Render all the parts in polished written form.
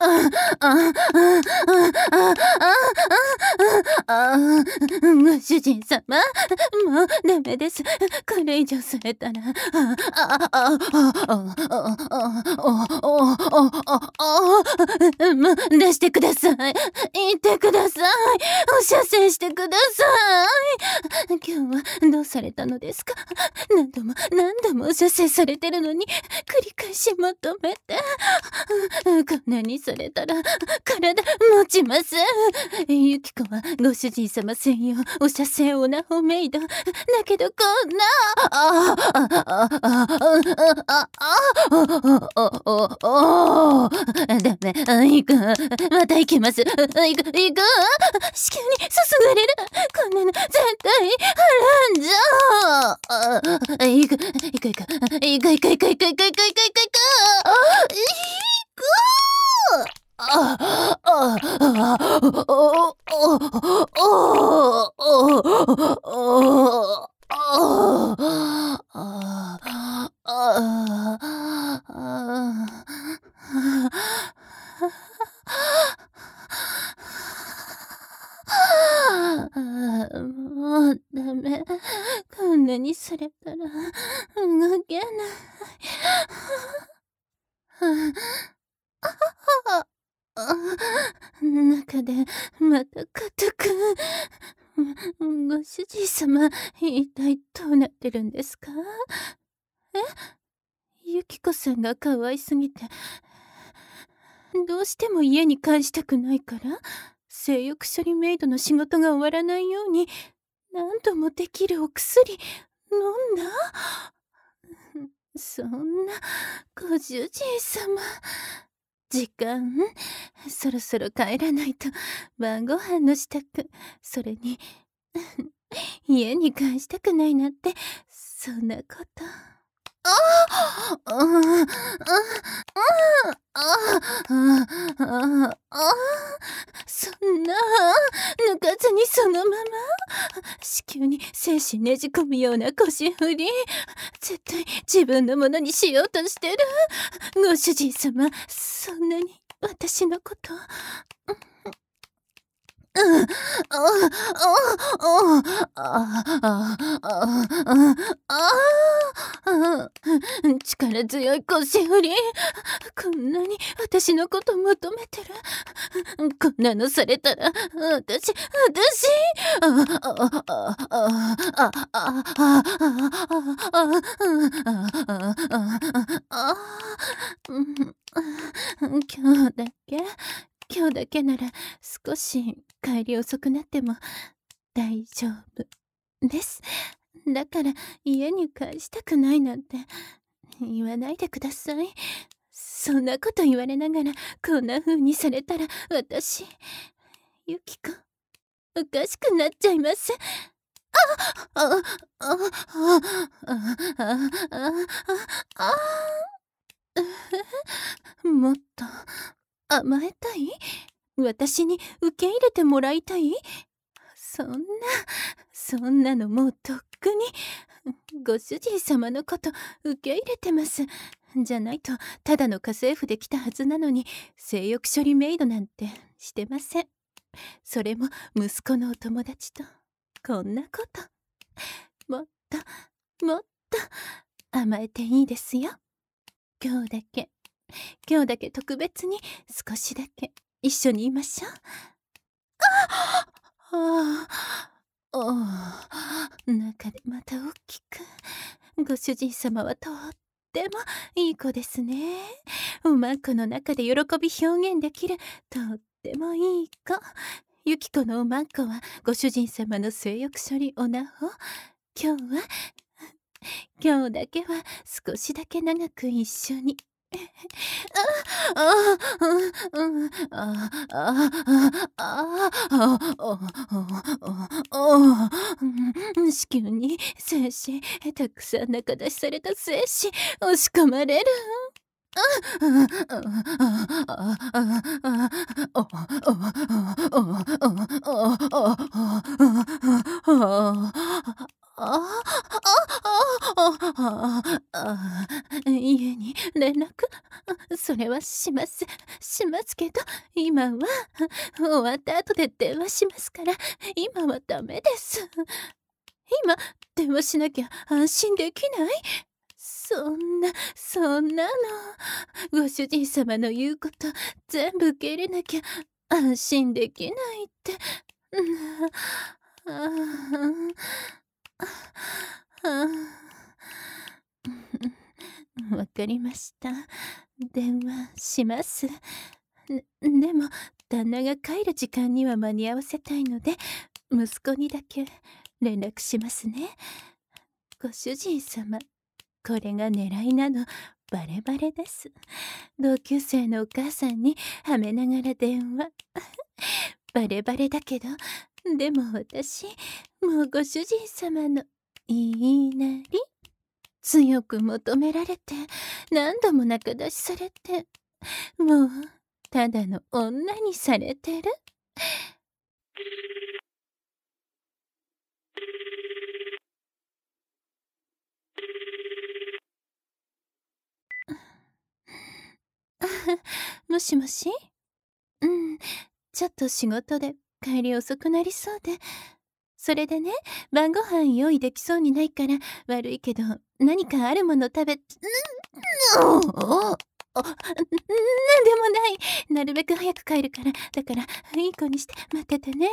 ご主人様、もうダメです。これ以上されたら、もう出してください。言ってください。お射精してください。今日はどうされたのですか？何度も何度もお射精されてるのに、繰り返し求めて。こんなにされたら体持ちません。ユキコはご主人様専用お射精オナホメイドだけど、こんなダメ、行く、また行きます、行く、子宮にすすがれる、こんなの絶対ハランじゃ。行く、行く、行く、行く、行く、行く、行く、行く、行く、行く、行く、行く、もうダメ。こんなにされたら動けない。中でまた硬く。ご主人様、一体どうなってるんですか？ユキコさんが可愛すぎて、どうしても家に帰したくないから、性欲処理メイドの仕事が終わらないように、何度もできるお薬飲んだ？そんな、ご主人様。時間、そろそろ帰らないと晩ご飯の支度、それに家に帰したくないなんて、そんなこと。そんな、抜かずにそのまま子宮に精子ねじ込むような腰振り、絶対自分のものにしようとしてる。ご主人様、そんなに私のこと力強い腰振り。こんなに私のこと求めてる。こんなのされたら、今日だけ今日だけなら少し帰り遅くなっても大丈夫です。だから家に帰したくないなんて言わないでください。そんなこと言われながらこんな風にされたら私、ユキコ、おかしくなっちゃいます。もっと甘えたい？私に受け入れてもらいたい？そんなのもうとっくにご主人様のこと受け入れてます。じゃないとただの家政婦で来たはずなのに、性欲処理メイドなんてしてません。それも息子のお友達とこんなこと。もっと甘えていいですよ。今日だけ特別に少しだけ一緒にいましょう。中でまた大きく。ご主人様はとってもいい子ですね。おまんこの中で喜び表現できるとってもいい子。ユキコのおまんこはご主人様の性欲処理オナホ。今日だけは少しだけ長く一緒に。子宮に精子、たくさん中出しされた精子、押し込まれる。家に連絡、それはします。 ますけど、今は終わった後で電話しますから、今はダメです。今電話しなきゃ安心できない？そんなの。ご主人様の言うこと全部受け入れなきゃ安心できないって。わかりました。電話します。でも旦那が帰る時間には間に合わせたいので、息子にだけ連絡しますね。ご主人様、これが狙いなのバレバレです。同級生のお母さんにはめながら電話。バレバレだけど、でも私、もうご主人様の言いなり、強く求められて、何度も仲出しされて、もうただの女にされてる。もしもし？ちょっと仕事で帰り遅くなりそうで。それでね、晩ご飯用意できそうにないから悪いけど、何かあるもの食べ、なんでもない。なるべく早く帰るから、だからいい子にして待っててね。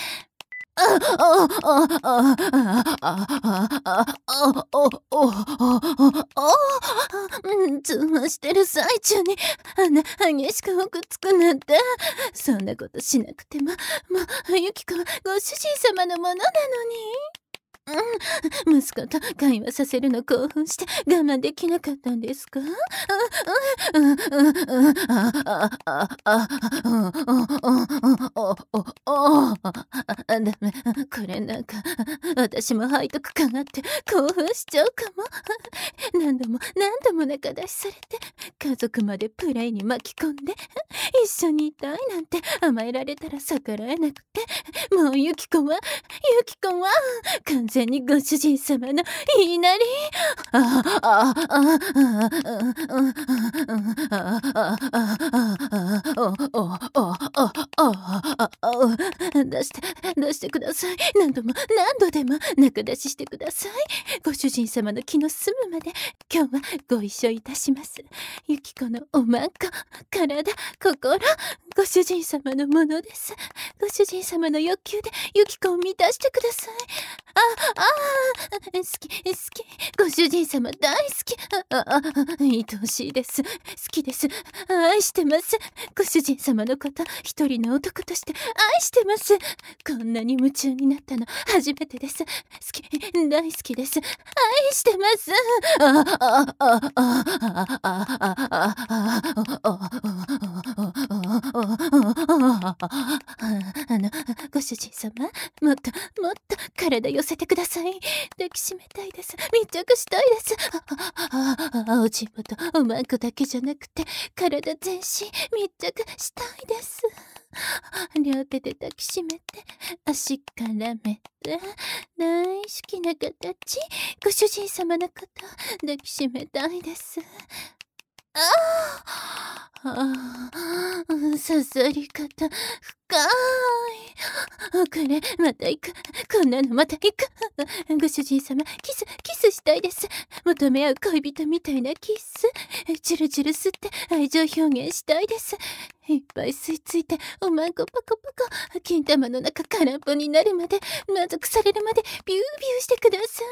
通話してる最中に激しく奥つくなんて。そんなことしなくても、ユキコはご主人様のものなのに。息子と会話させるの興奮して我慢できなかったんですか？ダメ。これなんか私も背徳感あって興奮しちゃうかも。何度も仲出しされて、家族までプレイに巻き込んで、一緒にいたいなんて甘えられたら逆らえなくて、もうユキコは完全にご主人様の言いなり。出してください。何度でも仲出ししてください。ご主人様の気の済むまで今日はご一緒いたします。ユキコのおまんこ、体、心、ご主人様のものです。ご主人様の欲求でユキコを満たしてください。好き。ご主人様大好き。愛おしいです。好きです。愛してます。ご主人様のこと一人の男として愛してます。こんなに夢中になったの初めてです。大好きです。愛してます。ご主人様、もっと体寄せてください。抱きしめたいです。密着したいです。おちんぽとおまんこだけじゃなくて、体全身密着したいです。両手で抱きしめて、足絡めて、大好きな形、ご主人様のこと抱きしめたいです。刺さり方深い。これまた行く。こんなのまた行く。ご主人様、キスしたいです。求め合う恋人みたいなキス。チュルチュル吸って愛情表現したいです。いっぱい吸い付いておまんこポコポコ、金玉の中空っぽになるまで、満足されるまでビュービューしてくださ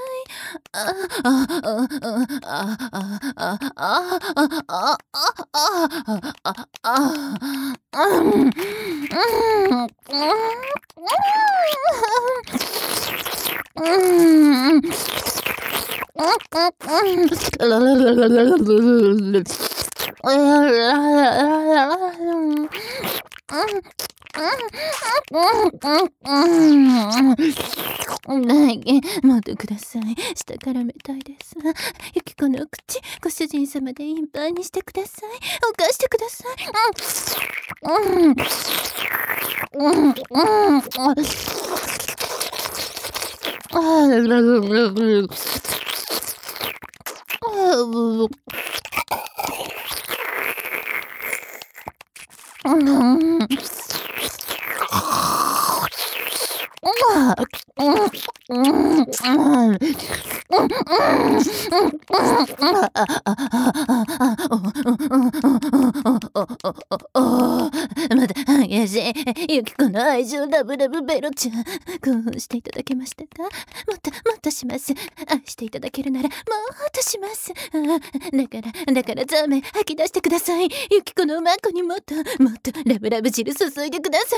もっとください。下からめたいです。ユキコの口、ご主人様でいっぱいにしてください。犯してください。 まだ激しいユキコの愛情ラブラブベロちゃん、興奮していただけましたか？もっとします。愛していただけるならもっとします。だからザーメン吐き出してください。ユキコのマコにもっとラブラブ汁注いでくださ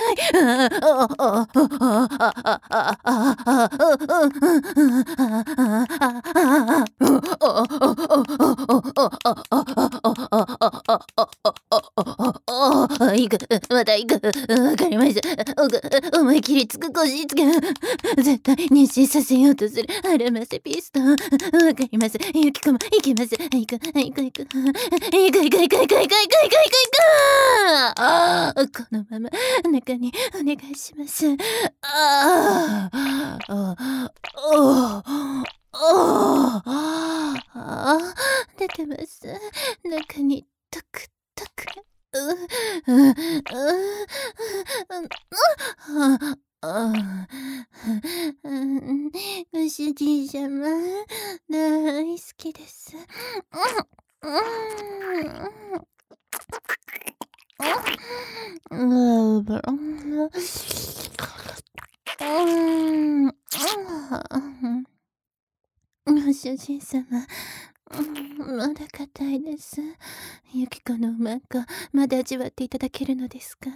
い。また行く。わかりました。思い切りつく腰つけ。絶対妊娠させようとするアラマセピストン。わかります。ユキコも行きます。行く。このまま中にお願いします。出てます。中にトクトク。ご主人様、大好きです。ご主人様、まだ硬いです。ユキコのうまんこ、まだ味わっていただけるのですか？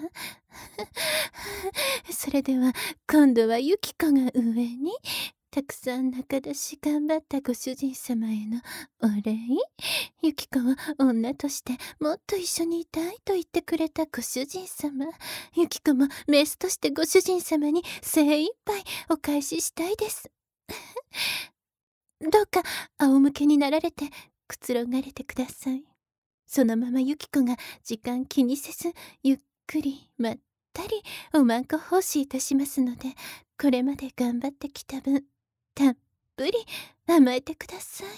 それでは、今度はユキコが上に、たくさん仲出し頑張ったご主人様へのお礼。ユキコは女としてもっと一緒にいたいと言ってくれたご主人様。ユキコもメスとしてご主人様に精一杯お返ししたいです。どうか仰向けになられてくつろがれてください。そのままユキコが時間気にせずゆっくりまったりおまんこ奉仕いたしますので、これまで頑張ってきた分たっぷり甘えてください。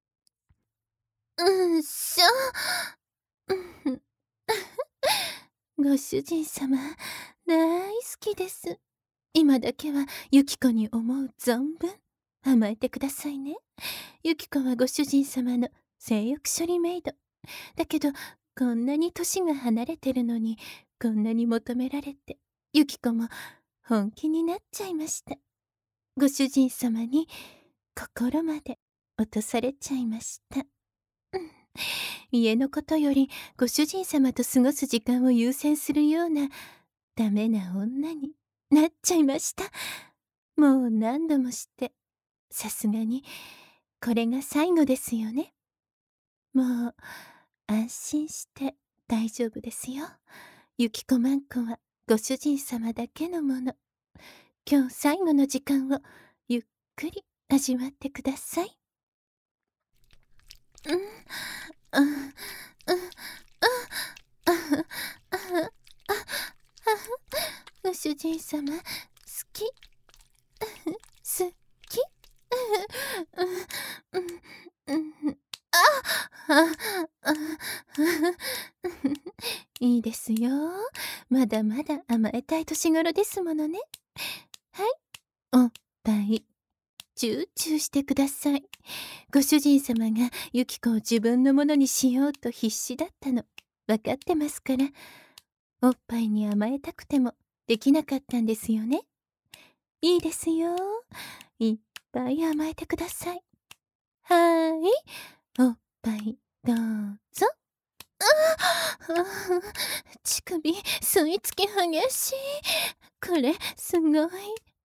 ご主人様大好きです。今だけはユキコに思う存分甘えてくださいね。ユキコはご主人様の性欲処理メイドだけど、こんなに年が離れてるのにこんなに求められて、ユキコも本気になっちゃいました。ご主人様に心まで落とされちゃいました。家のことよりご主人様と過ごす時間を優先するようなダメな女になっちゃいました。もう何度もして、さすがにこれが最後ですよね。もう安心して大丈夫ですよ。ユキコマンコはご主人様だけのもの。今日最後の時間をゆっくり味わってください。ご主人様好き好きいいですよ。まだまだ甘えたい年頃ですものね。はい、おっぱいチューチューしてください。ご主人様がユキコを自分のものにしようと必死だったの分かってますから。おっぱいに甘えたくてもできなかったんですよね。いいですよ。いっぱい甘えてください。はーい、おっぱいどうぞ。乳首吸い付き激しい。これすごい。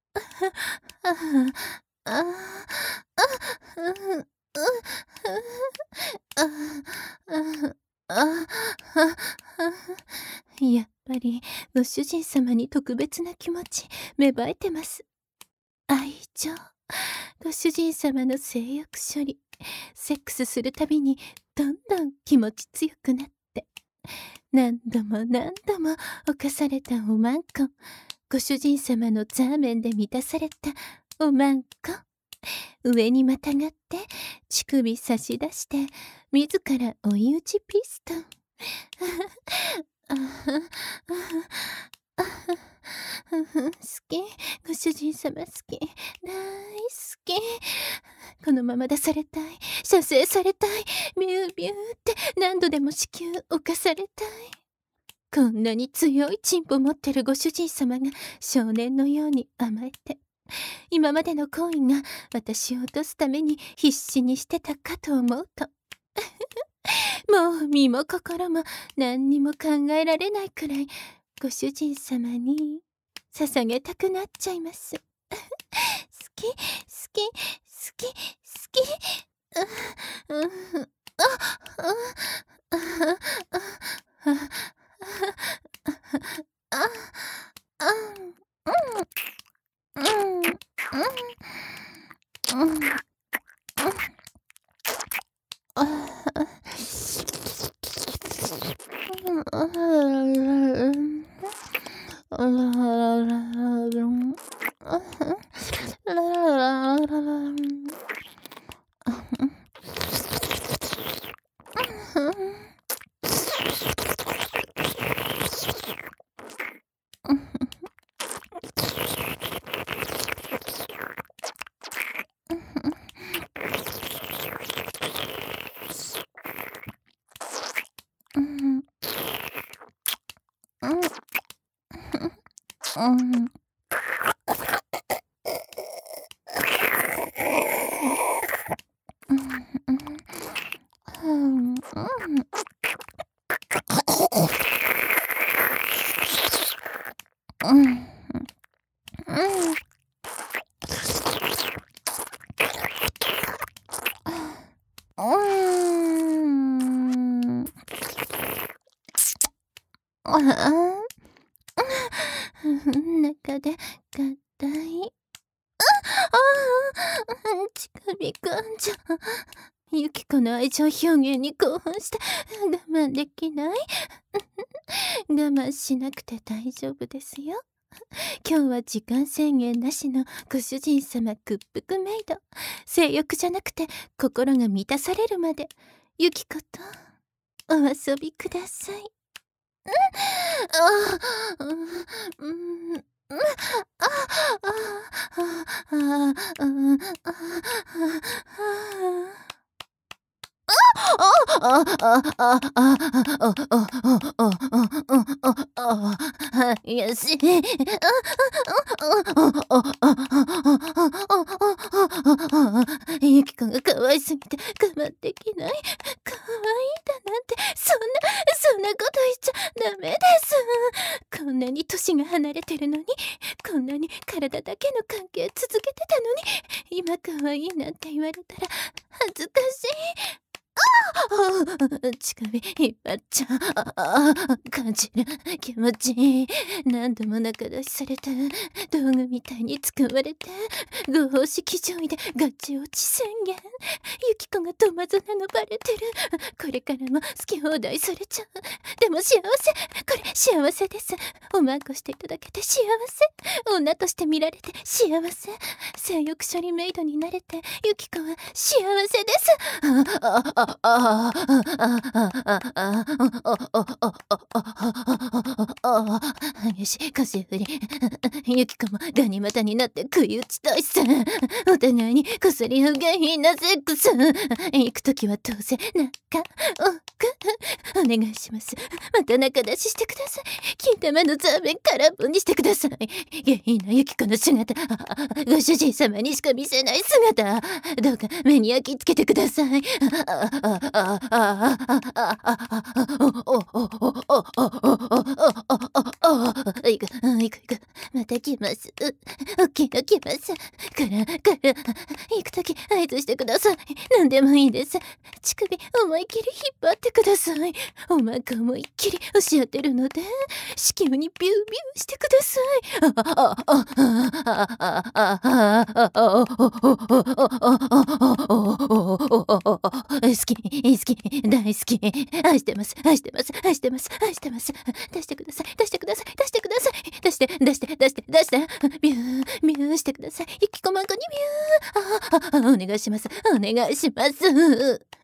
やっぱりご主人様に特別な気持ち芽生えてます。愛情。ご主人様の性欲処理、セックスするたびにどんどん気持ち強くなって、何度も犯されたおまんこ、ご主人様のザーメンで満たされたおまんこ、上にまたがって乳首差し出して自ら追い打ちピストンあはあは好き、ご主人様好き、大好き。このまま出されたい、射精されたい、ビュービューって何度でも子宮侵されたい。こんなに強いチンポ持ってるご主人様が少年のように甘えて、今までの行為が私を落とすために必死にしてたかと思うともう身も心も何にも考えられないくらいご主人様に捧げたくなっちゃいます。好き、好き、好き、好き。うん、あ、あ、あ、あ、あ、うん、うん、うん、うん、うん、中で合体。ちかみくんじゃ。ゆきこの愛情表現に興奮して我慢できない。我慢しなくて大丈夫ですよ。今日は時間制限なしのご主人様屈服メイド。性欲じゃなくて心が満たされるまでゆきことお遊びください。よし。ゆきこが可愛すぎて我慢できない。可愛いだなんて、そんなこと言っちゃダメです。こんなに年が離れてるのに、こんなに体だけの関係続けてたのに、今可愛いなんて言われたら恥ずかしい。乳首引っ張っちゃう。感じる気持ちいい。何度も仲出しされて、道具みたいに使われて、合法式上位でガチ落ち宣言。ゆきこがトマゾなのバレてる。これからも好き放題されちゃう。でも幸せ。これ幸せです。おまんこしていただけて幸せ。女として見られて幸せ。性欲処理メイドになれて、ゆきこは幸せです。激しい腰振り。ゆきこもガニ股になって食い打ちたいっす。お互いにこすり合う下品なセックス。行くときはどうせ仲良くお願いします。また仲出ししてください。金玉のザーメン空っぽにしてください。下品なゆきこの姿、ご主人様にしか見せない姿、どうか目に焼き付けてください。いく、また来ます。来ます。行くとき合図してください。何でもいいです。乳首思いっきり引っ張ってください。おまんこ思いっきり押し当てるので、子宮にビュービューしてください。好き、大好き。愛してます。出してください。出して。ビューしてください。ゆきこまんこにビュー。お願いします。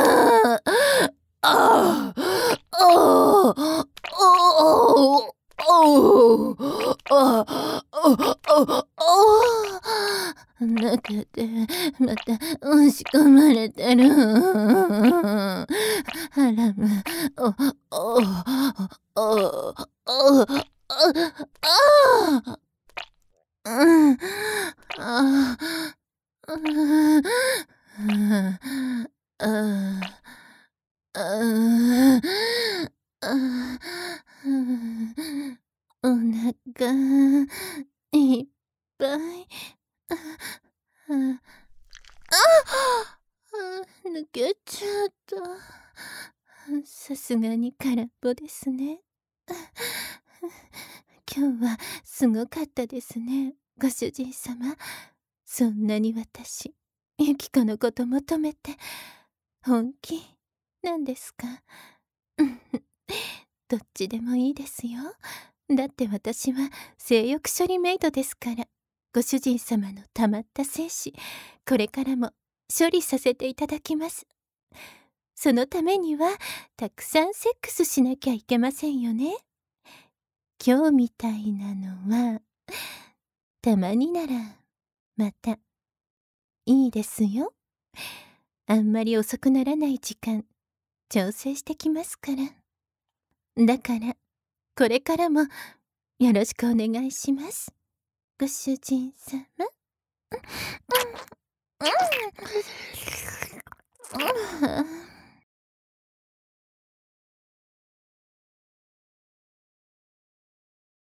中でまた押し込まれてる。ハラム、お腹いっぱい。抜けちゃった。さすがに空っぽですね。今日はすごかったですね、ご主人様。そんなに私、ユキコのこと求めて、本気なんですか？どっちでもいいですよ。だって私は性欲処理メイドですから、ご主人様のたまった精子、これからも処理させていただきます。そのためには、たくさんセックスしなきゃいけませんよね。今日みたいなのは、たまになら、また、いいですよ。あんまり遅くならない時間、調整してきますから。だから、これからも、よろしくお願いします。ご主人様。